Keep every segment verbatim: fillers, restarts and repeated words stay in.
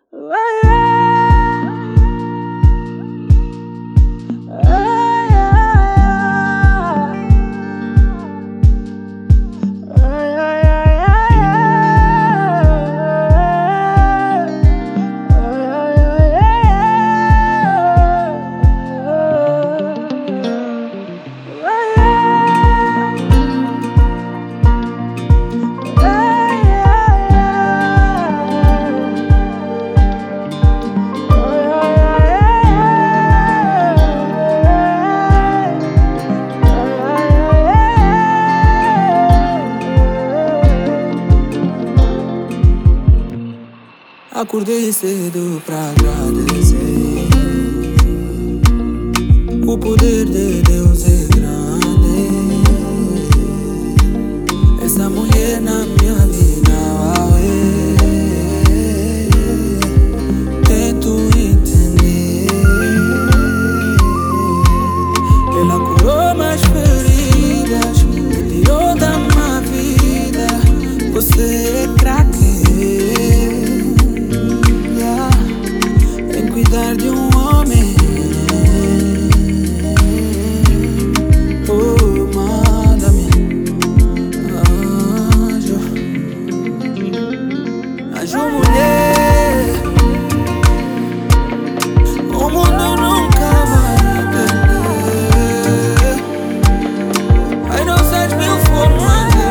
Acordei cedo pra agradecer. O poder de Deus é grande. Essa mulher na minha vida, ué. Tento entender. Ela curou mais feridas, me tirou da minha vida. Você é craque em cuidar de um homem. Oh, manda-me, anjo, anjo mulher. O mundo nunca vai entender. Ai, não sei mil formas de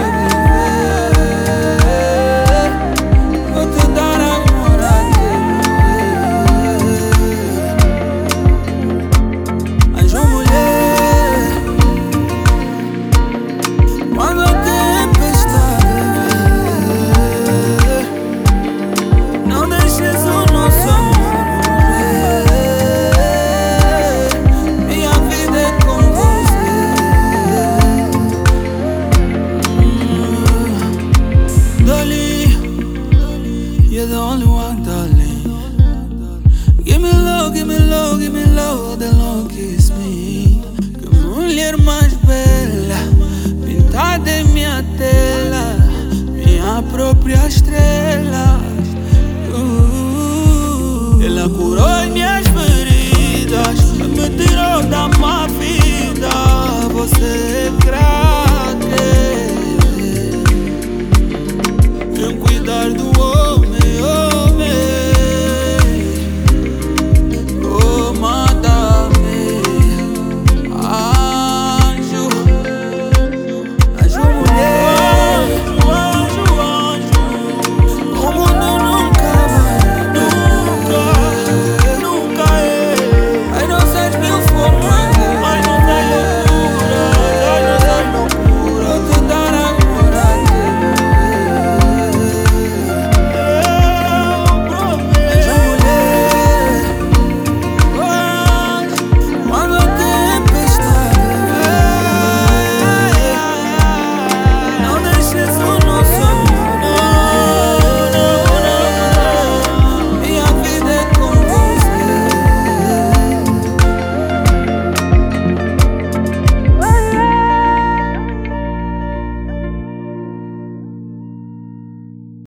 viver. Vou te dar amor a You're the only one, darling. Give me low, give me low, give me low, then long kiss me. Que mulher mais bela, pintada em minha tela, minha própria estrela.